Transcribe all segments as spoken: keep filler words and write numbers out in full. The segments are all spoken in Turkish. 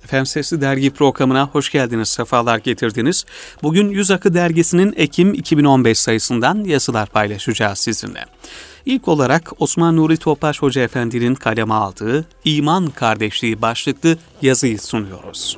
Efendim Sesli Dergi programına hoş geldiniz, sefalar getirdiniz. Bugün Yüz Akı Dergisi'nin Ekim iki bin on beş sayısından yazılar paylaşacağız sizinle. İlk olarak Osman Nuri Topbaş Hoca Efendi'nin kaleme aldığı İman Kardeşliği başlıklı yazıyı sunuyoruz.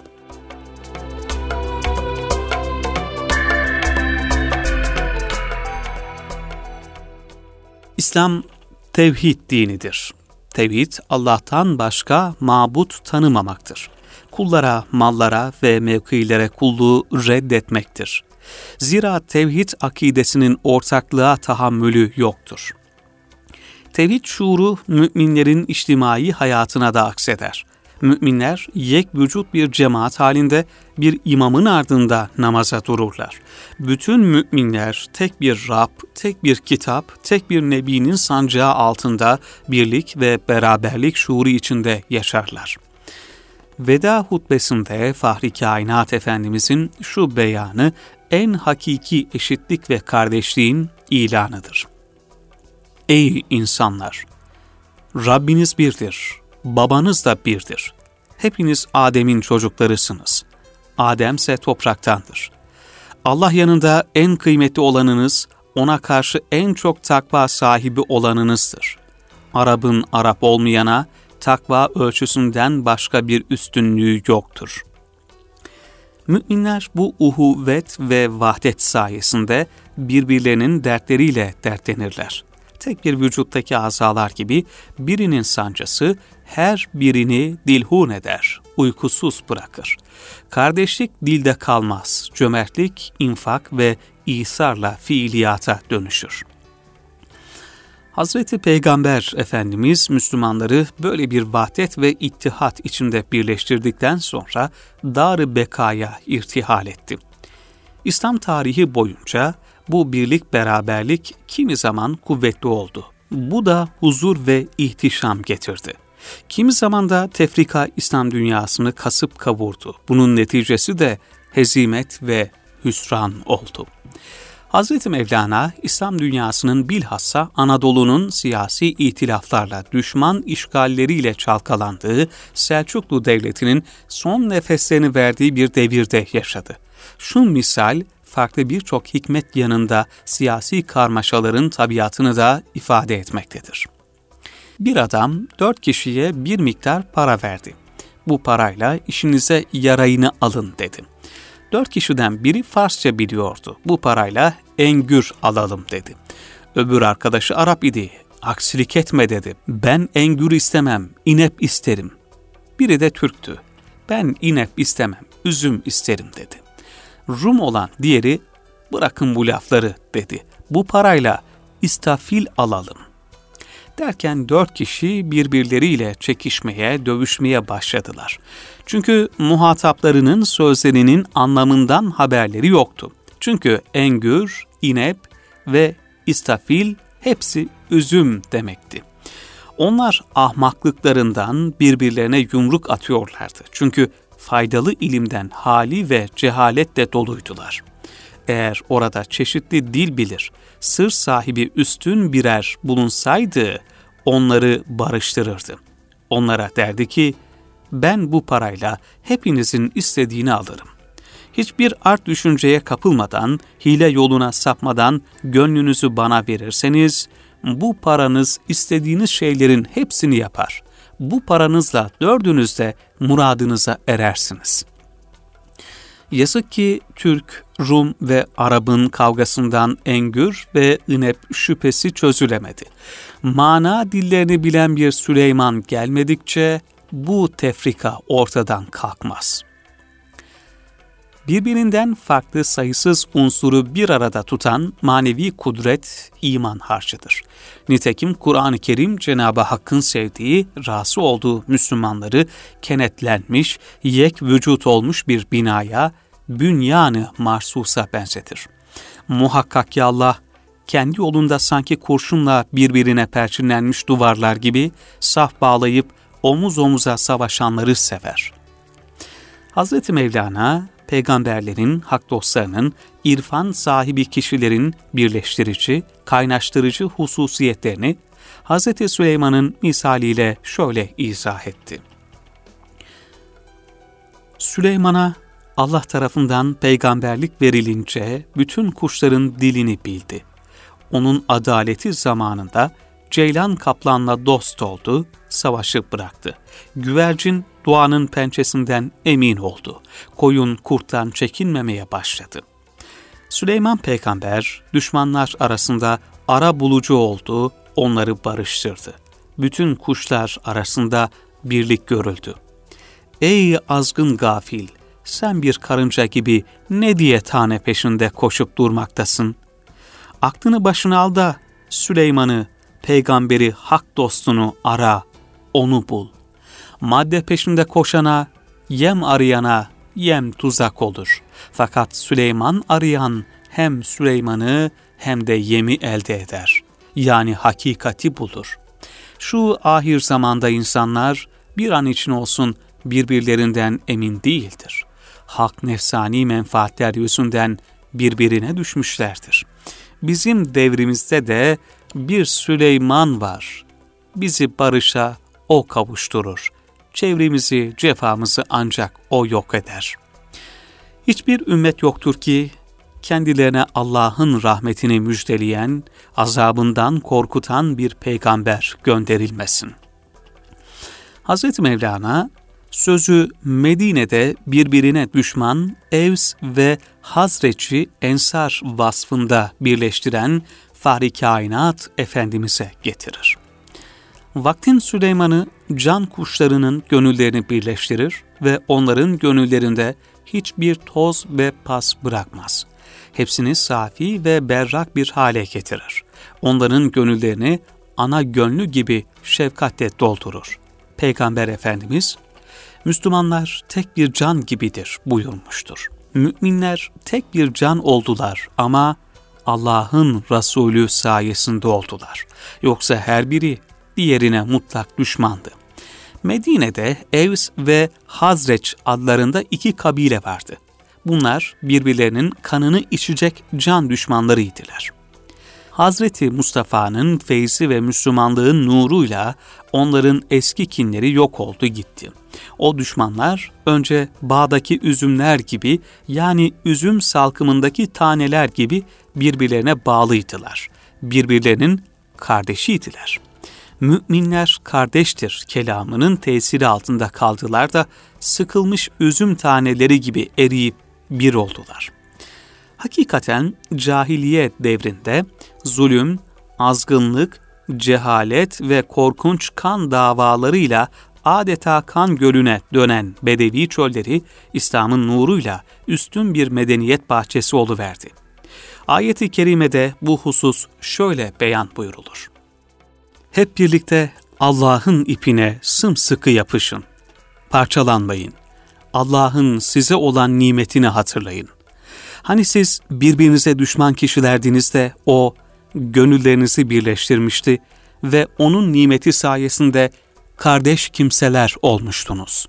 İslam tevhid dinidir. Tevhid, Allah'tan başka mabut tanımamaktır. Kullara, mallara ve mevkilere kulluğu reddetmektir. Zira tevhid akidesinin ortaklığa tahammülü yoktur. Tevhid şuuru müminlerin içtimai hayatına da akseder. Müminler yek vücut bir cemaat halinde bir imamın ardında namaza dururlar. Bütün müminler tek bir Rab, tek bir kitap, tek bir nebinin sancağı altında birlik ve beraberlik şuuru içinde yaşarlar. Veda hutbesinde Fahri Kainat Efendimizin şu beyanı en hakiki eşitlik ve kardeşliğin ilanıdır. Ey insanlar! Rabbiniz birdir, babanız da birdir. Hepiniz Adem'in çocuklarısınız. Adem ise topraktandır. Allah yanında en kıymetli olanınız, ona karşı en çok takva sahibi olanınızdır. Arap'ın Arap olmayana, takva ölçüsünden başka bir üstünlüğü yoktur. Müminler bu uhuvvet ve vahdet sayesinde birbirlerinin dertleriyle dertlenirler. Tek bir vücuttaki azalar gibi birinin sancısı her birini dilhun eder, uykusuz bırakır. Kardeşlik dilde kalmaz, cömertlik, infak ve İsarla fiiliyata dönüşür. Hazreti Peygamber Efendimiz Müslümanları böyle bir vahdet ve ittihat içinde birleştirdikten sonra Dar-ı Beka'ya irtihal etti. İslam tarihi boyunca bu birlik beraberlik kimi zaman kuvvetli oldu. Bu da huzur ve ihtişam getirdi. Kimi zaman da tefrika İslam dünyasını kasıp kavurdu. Bunun neticesi de hezimet ve hüsran oldu. Hazreti Mevlana, İslam dünyasının bilhassa Anadolu'nun siyasi itilaflarla, düşman işgalleriyle çalkalandığı Selçuklu Devleti'nin son nefeslerini verdiği bir devirde yaşadı. Şu misal, farklı birçok hikmet yanında siyasi karmaşaların tabiatını da ifade etmektedir. Bir adam dört kişiye bir miktar para verdi. Bu parayla işinize yarayını alın dedi. Dört kişiden biri Farsça biliyordu. Bu parayla engür alalım dedi. Öbür arkadaşı Arap idi. Aksilik etme dedi. Ben engür istemem, inep isterim. Biri de Türktü. Ben inep istemem, üzüm isterim dedi. Rum olan diğeri, bırakın bu lafları dedi. Bu parayla istafil alalım. Derken dört kişi birbirleriyle çekişmeye, dövüşmeye başladılar. Çünkü muhataplarının sözlerinin anlamından haberleri yoktu. Çünkü engür, inep ve istafil hepsi üzüm demekti. Onlar ahmaklıklarından birbirlerine yumruk atıyorlardı. Çünkü faydalı ilimden hali ve cehaletle doluydular. Eğer orada çeşitli dil bilir, sır sahibi üstün birer bulunsaydı onları barıştırırdı. Onlara derdi ki, ben bu parayla hepinizin istediğini alırım. Hiçbir art düşünceye kapılmadan, hile yoluna sapmadan gönlünüzü bana verirseniz, bu paranız istediğiniz şeylerin hepsini yapar. Bu paranızla dördünüz de muradınıza erersiniz. Yazık ki Türk, Rum ve Arap'ın kavgasından engür ve inep şüphesi çözülemedi. Mana dillerini bilen bir Süleyman gelmedikçe bu tefrika ortadan kalkmaz. Birbirinden farklı sayısız unsuru bir arada tutan manevi kudret iman harcıdır. Nitekim Kur'an-ı Kerim Cenab-ı Hakk'ın sevdiği, razı olduğu Müslümanları kenetlenmiş, yek vücut olmuş bir binaya, bünyan-ı marsusa benzetir. Muhakkak ki Allah, kendi yolunda sanki kurşunla birbirine perçinlenmiş duvarlar gibi saf bağlayıp omuz omuza savaşanları sever. Hazreti Mevlana, peygamberlerin, hak dostlarının, irfan sahibi kişilerin birleştirici, kaynaştırıcı hususiyetlerini Hazreti Süleyman'ın misaliyle şöyle izah etti. Süleyman'a Allah tarafından peygamberlik verilince bütün kuşların dilini bildi. Onun adaleti zamanında ceylan kaplanla dost oldu, savaşı bıraktı. Güvercin doğanın pençesinden emin oldu. Koyun kurttan çekinmemeye başladı. Süleyman peygamber düşmanlar arasında ara bulucu oldu, onları barıştırdı. Bütün kuşlar arasında birlik görüldü. Ey azgın gafil! Sen bir karınca gibi ne diye tane peşinde koşup durmaktasın? Aklını başına al da Süleyman'ı, peygamberi, hak dostunu ara, onu bul. Madde peşinde koşana, yem arayana, yem tuzak olur. Fakat Süleyman arayan hem Süleyman'ı hem de yemi elde eder. Yani hakikati bulur. Şu ahir zamanda insanlar bir an için olsun birbirlerinden emin değildir. Hak nefsani menfaatler yüzünden birbirine düşmüşlerdir. Bizim devrimizde de bir Süleyman var. Bizi barışa o kavuşturur. Çevremizi, cefamızı ancak o yok eder. Hiçbir ümmet yoktur ki kendilerine Allah'ın rahmetini müjdeleyen, azabından korkutan bir peygamber gönderilmesin. Hazreti Mevlana sözü Medine'de birbirine düşman Evs ve Hazreç'i Ensar vasfında birleştiren Fahri Kainat Efendimiz'e getirir. Vaktin Süleyman'ı can kuşlarının gönüllerini birleştirir ve onların gönüllerinde hiçbir toz ve pas bırakmaz. Hepsini safi ve berrak bir hale getirir. Onların gönüllerini ana gönlü gibi şefkatle doldurur. Peygamber Efendimiz, Müslümanlar tek bir can gibidir buyurmuştur. Müminler tek bir can oldular ama Allah'ın Resulü sayesinde oldular. Yoksa her biri diğerine mutlak düşmandı. Medine'de Evs ve Hazreç adlarında iki kabile vardı. Bunlar birbirlerinin kanını içecek can düşmanlarıydılar. Hazreti Mustafa'nın feyzi ve Müslümanlığın nuruyla onların eski kinleri yok oldu gitti. O düşmanlar önce bağdaki üzümler gibi, yani üzüm salkımındaki taneler gibi birbirlerine bağlıydılar. Birbirlerinin kardeşiydiler. Müminler kardeştir kelamının tesiri altında kaldılar da sıkılmış üzüm taneleri gibi eriyip bir oldular. Hakikaten cahiliye devrinde zulüm, azgınlık, cehalet ve korkunç kan davalarıyla adeta kan gölüne dönen Bedevi çölleri İslam'ın nuruyla üstün bir medeniyet bahçesi oluverdi. Ayet-i kerimede bu husus şöyle beyan buyurulur. Hep birlikte Allah'ın ipine sımsıkı yapışın. Parçalanmayın. Allah'ın size olan nimetini hatırlayın. Hani siz birbirinize düşman kişilerdiniz de O, gönüllerinizi birleştirmişti ve O'nun nimeti sayesinde kardeş kimseler olmuştunuz.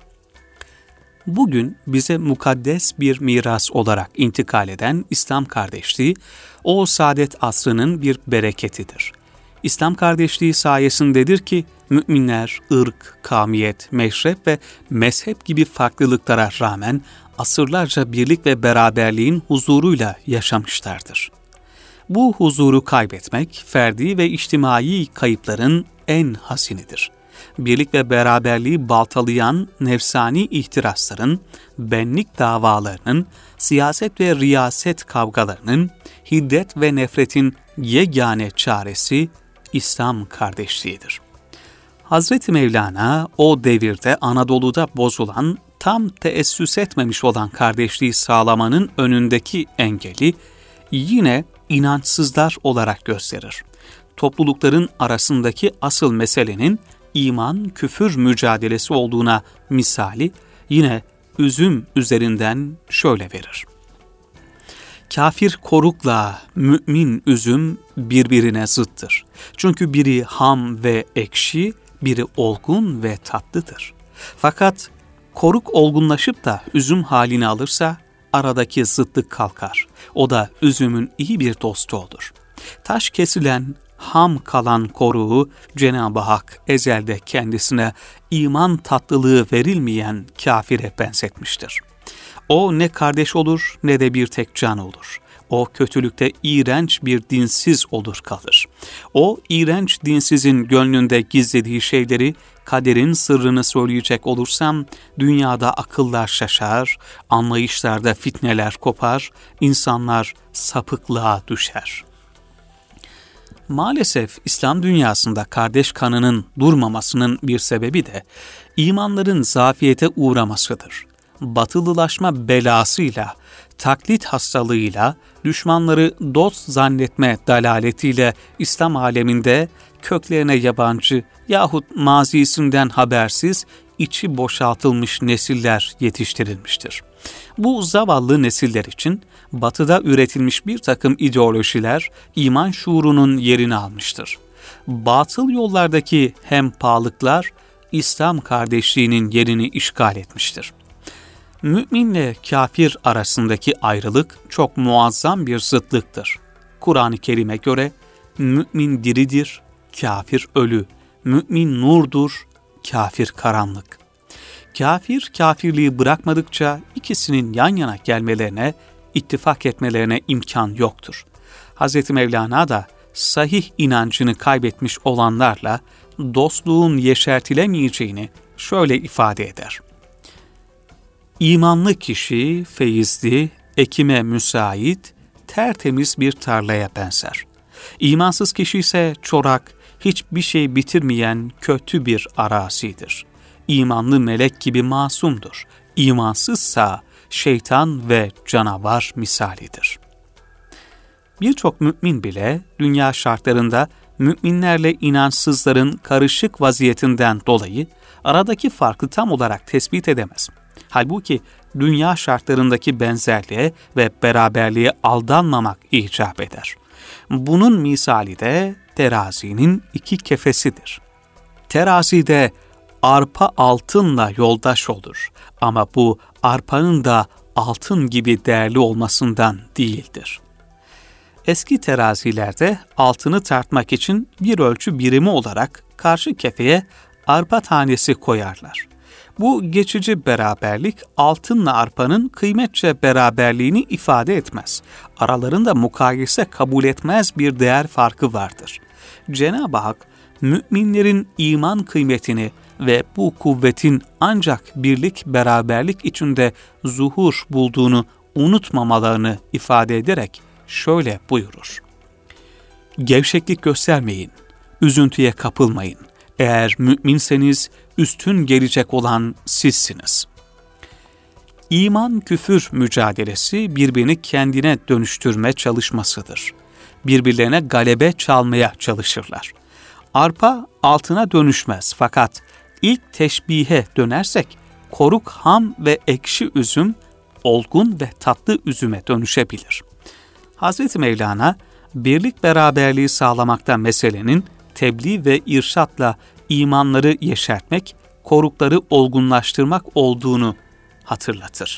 Bugün bize mukaddes bir miras olarak intikal eden İslam kardeşliği, o saadet asrının bir bereketidir. İslam kardeşliği sayesindedir ki müminler ırk, kavmiyet, meşrep ve mezhep gibi farklılıklara rağmen asırlarca birlik ve beraberliğin huzuruyla yaşamışlardır. Bu huzuru kaybetmek, ferdi ve içtimai kayıpların en hasinidir. Birlik ve beraberliği baltalayan nefsani ihtirasların, benlik davalarının, siyaset ve riyaset kavgalarının, hiddet ve nefretin yegane çaresi İslam kardeşliğidir. Hazreti Mevlana o devirde Anadolu'da bozulan, tam teessüs etmemiş olan kardeşliği sağlamanın önündeki engeli yine inançsızlar olarak gösterir. Toplulukların arasındaki asıl meselenin iman, küfür mücadelesi olduğuna misali yine üzüm üzerinden şöyle verir. Kafir korukla mümin üzüm birbirine zıttır. Çünkü biri ham ve ekşi, biri olgun ve tatlıdır. Fakat koruk olgunlaşıp da üzüm halini alırsa aradaki zıtlık kalkar. O da üzümün iyi bir dostu olur. Taş kesilen ham kalan koruğu Cenab-ı Hak ezelde kendisine iman tatlılığı verilmeyen kafire benzetmiştir. O ne kardeş olur ne de bir tek can olur. O kötülükte iğrenç bir dinsiz olur kalır. O iğrenç dinsizin gönlünde gizlediği şeyleri, kaderin sırrını söyleyecek olursam, dünyada akıllar şaşar, anlayışlarda fitneler kopar, insanlar sapıklığa düşer. Maalesef İslam dünyasında kardeş kanının durmamasının bir sebebi de imanların zafiyete uğramasıdır. Batılılaşma belasıyla, taklit hastalığıyla, düşmanları dost zannetme dalaletiyle İslam aleminde köklerine yabancı yahut mazisinden habersiz, içi boşaltılmış nesiller yetiştirilmiştir. Bu zavallı nesiller için Batı'da üretilmiş bir takım ideolojiler iman şuurunun yerini almıştır. Batıl yollardaki hempağlıklar İslam kardeşliğinin yerini işgal etmiştir. Müminle kafir arasındaki ayrılık çok muazzam bir zıtlıktır. Kur'an-ı Kerim'e göre mümin diridir, kafir ölü, mümin nurdur, kafir karanlık. Kafir kafirliği bırakmadıkça ikisinin yan yana gelmelerine, ittifak etmelerine imkan yoktur. Hazreti Mevlana da sahih inancını kaybetmiş olanlarla dostluğun yeşertilemeyeceğini şöyle ifade eder. İmanlı kişi feyizli, ekime müsait, tertemiz bir tarlaya benzer. İmansız kişi ise çorak, hiçbir şey bitirmeyen kötü bir arazidir. İmanlı melek gibi masumdur. İmansızsa şeytan ve canavar misalidir. Birçok mümin bile dünya şartlarında müminlerle inançsızların karışık vaziyetinden dolayı aradaki farkı tam olarak tespit edemez. Halbuki dünya şartlarındaki benzerliğe ve beraberliğe aldanmamak icap eder. Bunun misali de terazinin iki kefesidir. Terazide arpa altınla yoldaş olur ama bu arpanın da altın gibi değerli olmasından değildir. Eski terazilerde altını tartmak için bir ölçü birimi olarak karşı kefeye arpa tanesi koyarlar. Bu geçici beraberlik altınla arpanın kıymetçe beraberliğini ifade etmez. Aralarında mukayese kabul etmez bir değer farkı vardır. Cenab-ı Hak müminlerin iman kıymetini ve bu kuvvetin ancak birlik beraberlik içinde zuhur bulduğunu unutmamalarını ifade ederek şöyle buyurur. Gevşeklik göstermeyin, üzüntüye kapılmayın. Eğer müminseniz üstün gelecek olan sizsiniz. İman küfür mücadelesi birbirini kendine dönüştürme çalışmasıdır. Birbirlerine galebe çalmaya çalışırlar. Arpa altına dönüşmez fakat ilk teşbihe dönersek koruk ham ve ekşi üzüm olgun ve tatlı üzüme dönüşebilir. Hazreti Mevlana birlik beraberliği sağlamakta meselenin tebliğ ve irşatla imanları yeşertmek, korukları olgunlaştırmak olduğunu hatırlatır.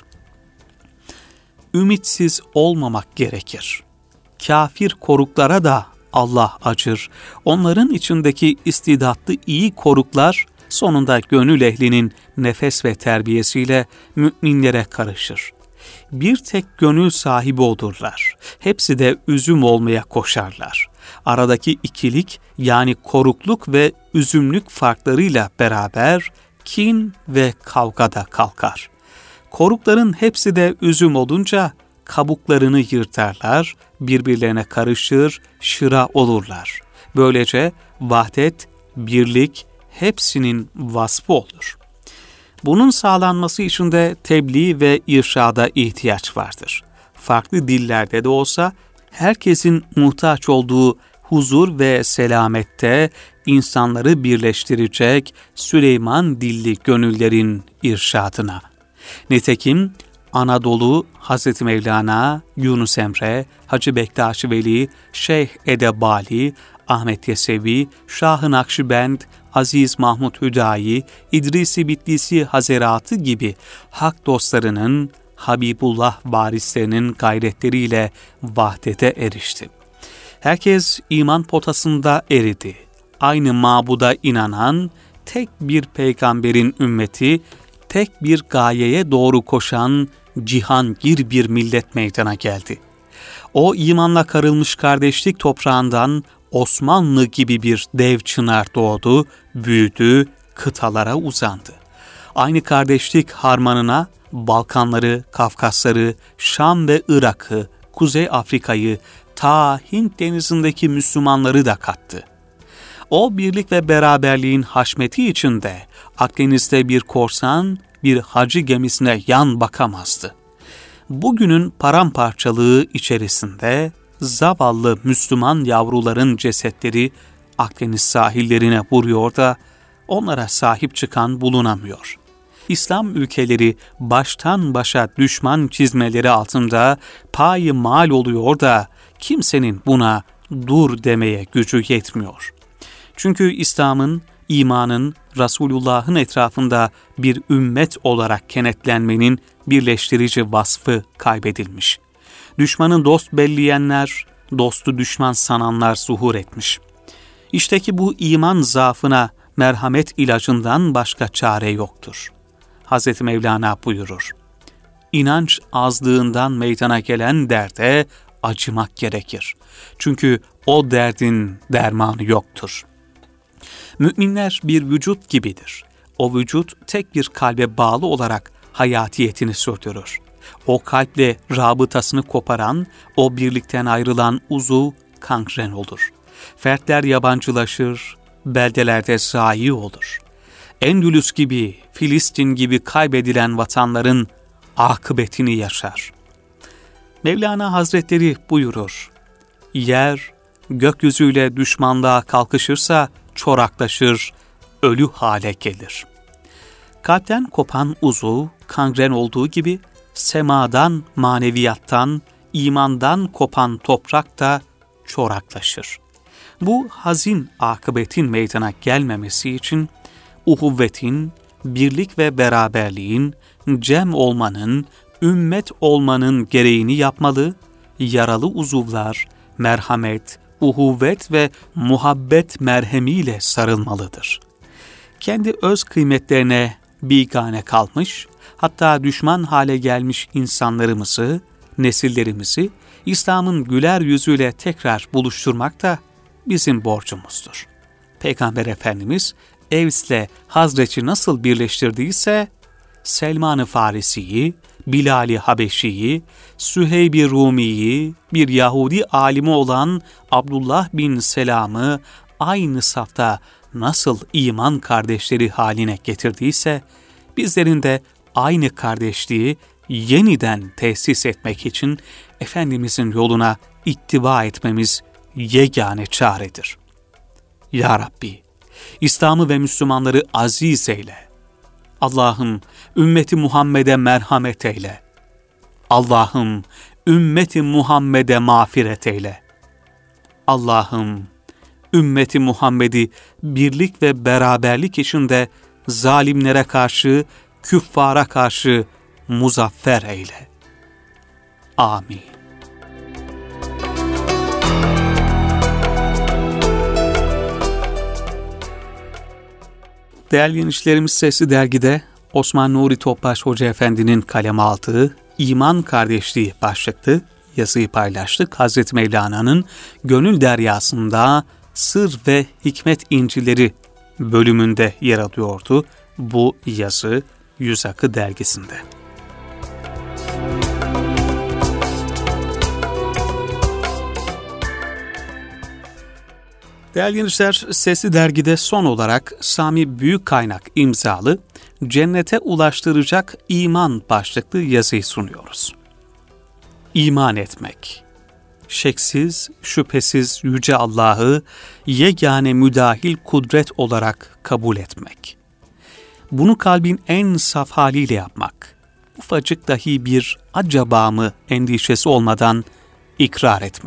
Ümitsiz olmamak gerekir. Kafir koruklara da Allah acır. Onların içindeki istidatlı iyi koruklar sonunda gönül ehlinin nefes ve terbiyesiyle müminlere karışır. Bir tek gönül sahibi olurlar. Hepsi de üzüm olmaya koşarlar. Aradaki ikilik yani korukluk ve üzümlük farklarıyla beraber kin ve kavga da kalkar. Korukların hepsi de üzüm olunca kabuklarını yırtarlar, birbirlerine karışır, şıra olurlar. Böylece vahdet, birlik hepsinin vasfı olur. Bunun sağlanması için de tebliğ ve irşada ihtiyaç vardır. Farklı dillerde de olsa herkesin muhtaç olduğu huzur ve selamette insanları birleştirecek Süleyman dilli gönüllerin irşadına. Nitekim Anadolu, Hazreti Mevlana, Yunus Emre, Hacı Bektaş Veli, Şeyh Edebali, Ahmet Yesevi, Şah-ı Nakşibend, Aziz Mahmud Hüdayi, İdris-i Bitlisi Hazeratı gibi hak dostlarının, Habibullah varislerinin gayretleriyle vahdete erişti. Herkes iman potasında eridi. Aynı mabuda inanan, tek bir peygamberin ümmeti, tek bir gayeye doğru koşan cihangir bir millet meydana geldi. O imanla karılmış kardeşlik toprağından Osmanlı gibi bir dev çınar doğdu, büyüdü, kıtalara uzandı. Aynı kardeşlik harmanına Balkanları, Kafkasları, Şam ve Irak'ı, Kuzey Afrika'yı, ta Hint denizindeki Müslümanları da kattı. O birlik ve beraberliğin haşmeti içinde Akdeniz'de bir korsan, bir hacı gemisine yan bakamazdı. Bugünün paramparçalığı içerisinde zavallı Müslüman yavruların cesetleri Akdeniz sahillerine vuruyor da onlara sahip çıkan bulunamıyor. İslam ülkeleri baştan başa düşman çizmeleri altında payı mal oluyor da kimsenin buna dur demeye gücü yetmiyor. Çünkü İslam'ın, imanın, Resulullah'ın etrafında bir ümmet olarak kenetlenmenin birleştirici vasfı kaybedilmiş. Düşmanı dost belleyenler, dostu düşman sananlar zuhur etmiş. İşte ki bu iman zaafına merhamet ilacından başka çare yoktur. Hazreti Mevlana buyurur, İnanç azlığından meydana gelen derde acımak gerekir. Çünkü o derdin dermanı yoktur. Müminler bir vücut gibidir. O vücut tek bir kalbe bağlı olarak hayatiyetini sürdürür. O kalple rabıtasını koparan, o birlikten ayrılan uzuv kangren olur. Fertler yabancılaşır, beldelerde zayi olur. Endülüs gibi, Filistin gibi kaybedilen vatanların akıbetini yaşar. Mevlana Hazretleri buyurur, yer gökyüzüyle düşmanlığa kalkışırsa çoraklaşır, ölü hale gelir. Kalpten kopan uzuv kangren olduğu gibi semadan, maneviyattan, imandan kopan toprak da çoraklaşır. Bu hazin akıbetin meydana gelmemesi için uhuvvetin, birlik ve beraberliğin, cem olmanın, ümmet olmanın gereğini yapmalı, yaralı uzuvlar, merhamet, uhuvvet ve muhabbet merhemiyle sarılmalıdır. Kendi öz kıymetlerine bigane kalmış, hatta düşman hale gelmiş insanlarımızı, nesillerimizi İslam'ın güler yüzüyle tekrar buluşturmak da bizim borcumuzdur. Peygamber Efendimiz Evs'le Hazreç'i nasıl birleştirdiyse, Selman-ı Farisi'yi, Bilal-i Habeşi'yi, Süheyb-i Rumi'yi, bir Yahudi alimi olan Abdullah bin Selam'ı aynı safta nasıl iman kardeşleri haline getirdiyse, bizlerin de aynı kardeşliği yeniden tesis etmek için Efendimizin yoluna ittiba etmemiz yegane çaredir. Ya Rabbi, İslam'ı ve Müslümanları aziz eyle. Allah'ım, ümmeti Muhammed'e merhamet eyle. Allah'ım, ümmeti Muhammed'e mağfiret eyle. Allah'ım, ümmeti Muhammed'i birlik ve beraberlik içinde zalimlere karşı, küffara karşı muzaffer eyle. Amin. Değerli dinleyicilerimiz, Sesli Dergi'de Osman Nuri Topbaş Hoca Efendi'nin kaleme aldığı İman Kardeşliği başlıklı yazıyı paylaştık. Hazreti Mevlana'nın Gönül Deryası'nda Sır ve Hikmet İncileri bölümünde yer alıyordu bu yazı Yüz Akı dergisinde. Değerli dinleyiciler, Sesli Dergi'de son olarak Sami Büyükkaynak imzalı Cennete Ulaştıracak İman başlıklı yazıyı sunuyoruz. İman etmek, şeksiz, şüphesiz Yüce Allah'ı yegane müdahil kudret olarak kabul etmek. Bunu kalbin en saf haliyle yapmak, ufacık dahi bir acaba mı endişesi olmadan ikrar etmek.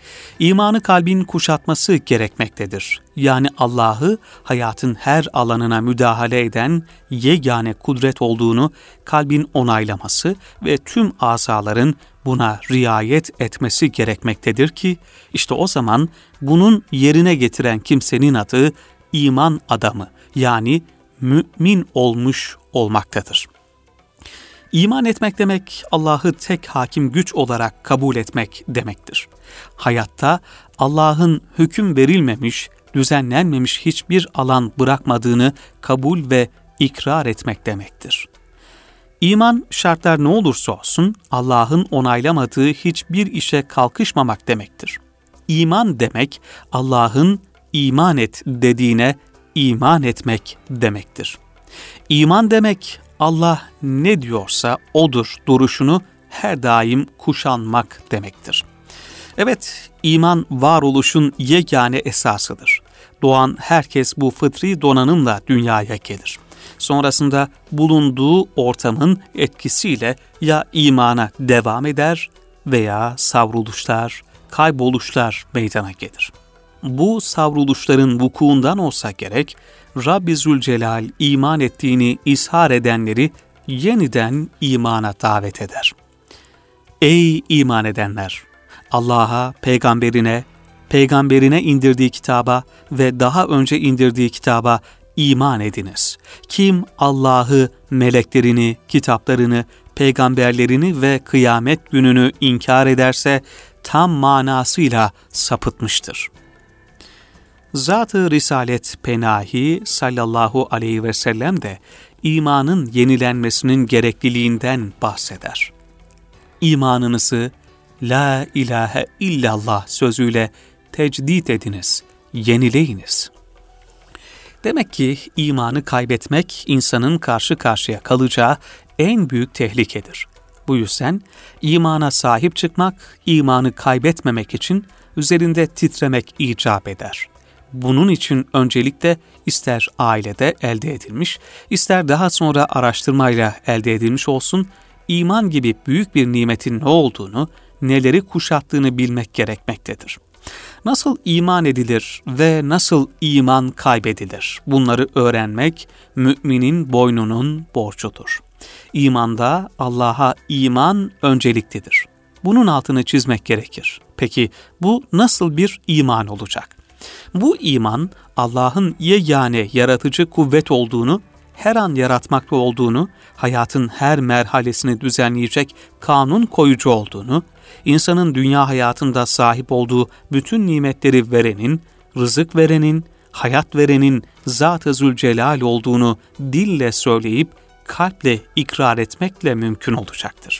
İmanı kalbin kuşatması gerekmektedir. Yani Allah'ı hayatın her alanına müdahale eden yegane kudret olduğunu kalbin onaylaması ve tüm azaların buna riayet etmesi gerekmektedir ki, işte o zaman bunun yerine getiren kimsenin adı iman adamı, yani mümin olmuş olmaktadır. İman etmek demek, Allah'ı tek hakim güç olarak kabul etmek demektir. Hayatta Allah'ın hüküm verilmemiş, düzenlenmemiş hiçbir alan bırakmadığını kabul ve ikrar etmek demektir. İman, şartlar ne olursa olsun Allah'ın onaylamadığı hiçbir işe kalkışmamak demektir. İman demek, Allah'ın iman et dediğine iman etmek demektir. İman demek, Allah ne diyorsa odur duruşunu her daim kuşanmak demektir. Evet, iman varoluşun yegane esasıdır. Doğan herkes bu fıtri donanımla dünyaya gelir. Sonrasında bulunduğu ortamın etkisiyle ya imana devam eder veya savruluşlar, kayboluşlar meydana gelir. Bu savruluşların vukuundan olsa gerek, Rabbi Zülcelal iman ettiğini ishar edenleri yeniden imana davet eder. Ey iman edenler! Allah'a, peygamberine, peygamberine indirdiği kitaba ve daha önce indirdiği kitaba iman ediniz. Kim Allah'ı, meleklerini, kitaplarını, peygamberlerini ve kıyamet gününü inkar ederse tam manasıyla sapıtmıştır. Zat-ı Risalet Penahi sallallahu aleyhi ve sellem de imanın yenilenmesinin gerekliliğinden bahseder. İmanınızı La ilahe illallah sözüyle tecdit ediniz, yenileyiniz. Demek ki imanı kaybetmek insanın karşı karşıya kalacağı en büyük tehlikedir. Bu yüzden imana sahip çıkmak, imanı kaybetmemek için üzerinde titremek icap eder. Bunun için öncelikle ister ailede elde edilmiş, ister daha sonra araştırmayla elde edilmiş olsun, iman gibi büyük bir nimetin ne olduğunu, neleri kuşattığını bilmek gerekmektedir. Nasıl iman edilir ve nasıl iman kaybedilir? Bunları öğrenmek müminin boynunun borcudur. İmanda Allah'a iman önceliklidir. Bunun altını çizmek gerekir. Peki bu nasıl bir iman olacak? Bu iman Allah'ın yegane yaratıcı kuvvet olduğunu, her an yaratmakta olduğunu, hayatın her merhalesini düzenleyecek kanun koyucu olduğunu, insanın dünya hayatında sahip olduğu bütün nimetleri verenin, rızık verenin, hayat verenin Zat-ı Zülcelal olduğunu dille söyleyip kalple ikrar etmekle mümkün olacaktır.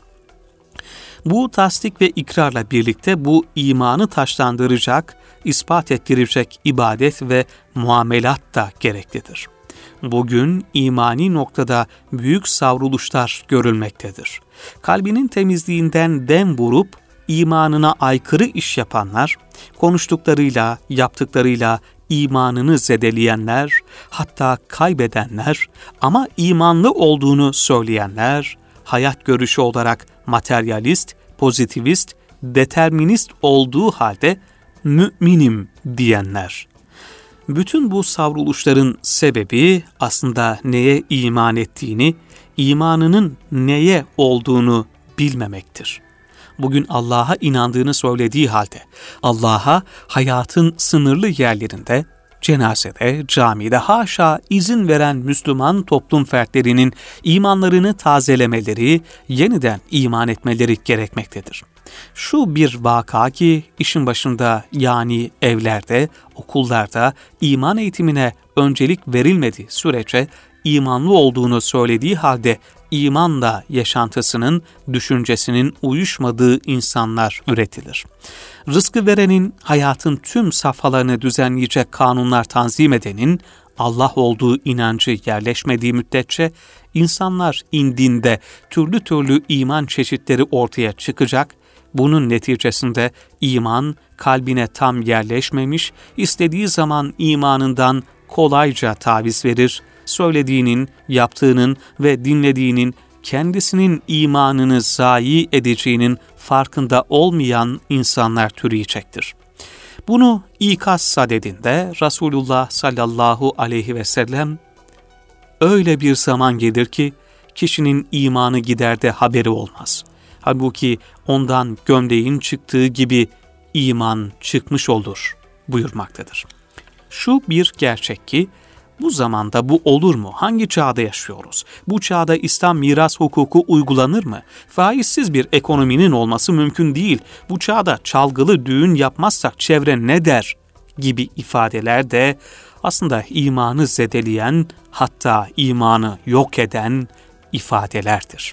Bu tasdik ve ikrarla birlikte bu imanı taşlandıracak, ispat ettirecek ibadet ve muamelat da gereklidir. Bugün imani noktada büyük savruluşlar görülmektedir. Kalbinin temizliğinden dem vurup imanına aykırı iş yapanlar, konuştuklarıyla, yaptıklarıyla imanını zedeleyenler, hatta kaybedenler ama imanlı olduğunu söyleyenler, hayat görüşü olarak materyalist, pozitivist, determinist olduğu halde müminim diyenler. Bütün bu savruluşların sebebi aslında neye iman ettiğini, imanının neye olduğunu bilmemektir. Bugün Allah'a inandığını söylediği halde, Allah'a hayatın sınırlı yerlerinde, cenazede, camide haşa izin veren Müslüman toplum fertlerinin imanlarını tazelemeleri, yeniden iman etmeleri gerekmektedir. Şu bir vaka ki işin başında, yani evlerde, okullarda iman eğitimine öncelik verilmediği sürece imanlı olduğunu söylediği halde imanla yaşantısının, düşüncesinin uyuşmadığı insanlar üretilir. Rızkı verenin, hayatın tüm safhalarını düzenleyecek kanunlar tanzim edenin, Allah olduğu inancı yerleşmediği müddetçe insanlar indinde türlü türlü iman çeşitleri ortaya çıkacak. Bunun neticesinde iman kalbine tam yerleşmemiş, istediği zaman imanından kolayca taviz verir, söylediğinin, yaptığının ve dinlediğinin kendisinin imanını zayi edeceğinin farkında olmayan insanlar türeyecektir. Bunu ikaz sadedinde Resulullah sallallahu aleyhi ve sellem öyle bir zaman gelir ki kişinin imanı gider de haberi olmaz. Halbuki ondan gömleğin çıktığı gibi iman çıkmış olur buyurmaktadır. Şu bir gerçek ki bu zamanda bu olur mu? Hangi çağda yaşıyoruz? Bu çağda İslam miras hukuku uygulanır mı? Faizsiz bir ekonominin olması mümkün değil. Bu çağda çalgılı düğün yapmazsak çevre ne der? Gibi ifadeler de aslında imanı zedeleyen, hatta imanı yok eden ifadelerdir.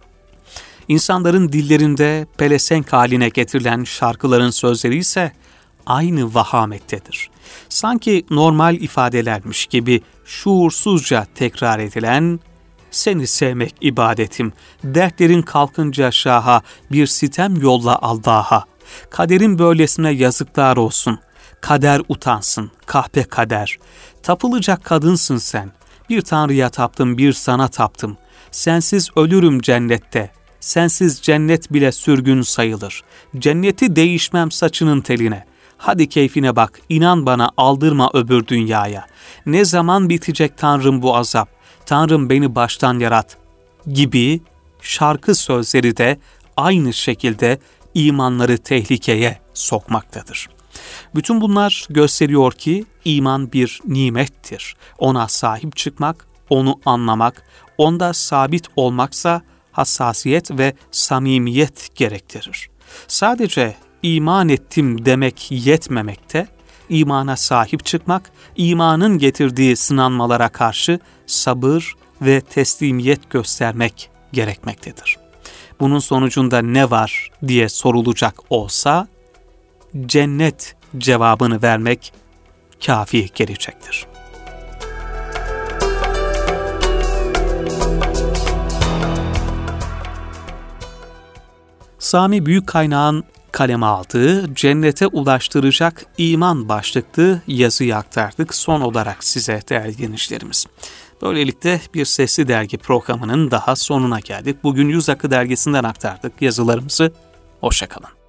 İnsanların dillerinde pelesenk haline getirilen şarkıların sözleri ise aynı vahamettedir. Sanki normal ifadelermiş gibi şuursuzca tekrar edilen, seni sevmek ibadetim, dertlerin kalkınca şaha, bir sitem yolla Allah'a, kaderin böylesine yazıklar olsun, kader utansın, kahpe kader, tapılacak kadınsın sen, bir tanrıya taptım, bir sana taptım, sensiz ölürüm cennette, sensiz cennet bile sürgün sayılır, cenneti değişmem saçının teline, hadi keyfine bak, inan bana, aldırma öbür dünyaya. Ne zaman bitecek Tanrım bu azap? Tanrım beni baştan yarat gibi şarkı sözleri de aynı şekilde imanları tehlikeye sokmaktadır. Bütün bunlar gösteriyor ki iman bir nimettir. Ona sahip çıkmak, onu anlamak, onda sabit olmaksa hassasiyet ve samimiyet gerektirir. Sadece İman ettim demek yetmemekte, imana sahip çıkmak, imanın getirdiği sınanmalara karşı sabır ve teslimiyet göstermek gerekmektedir. Bunun sonucunda ne var diye sorulacak olsa, cennet cevabını vermek kafi gelecektir. Sami Büyükkaynak'ın kaleme aldığı cennete ulaştıracak iman başlıklı yazıyı aktardık son olarak size değerli dinleyicilerimiz. Böylelikle bir Sesli Dergi programının daha sonuna geldik. Bugün Yüz Akı Dergisi'nden aktardık yazılarımızı. Hoşça kalın.